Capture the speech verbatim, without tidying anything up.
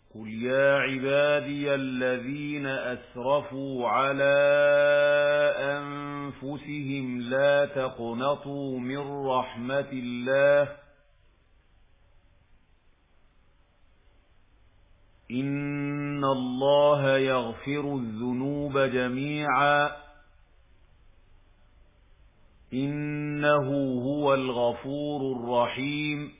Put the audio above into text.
قُلْ يَا عِبَادِيَ الَّذِينَ أَسْرَفُوا عَلَىٰ أَنفُسِهِمْ لَا تَقْنَطُوا مِن رَّحْمَةِ اللَّهِ إِنَّ اللَّهَ يَغْفِرُ الذُّنُوبَ جَمِيعًا إِنَّهُ هُوَ الْغَفُورُ الرَّحِيمُ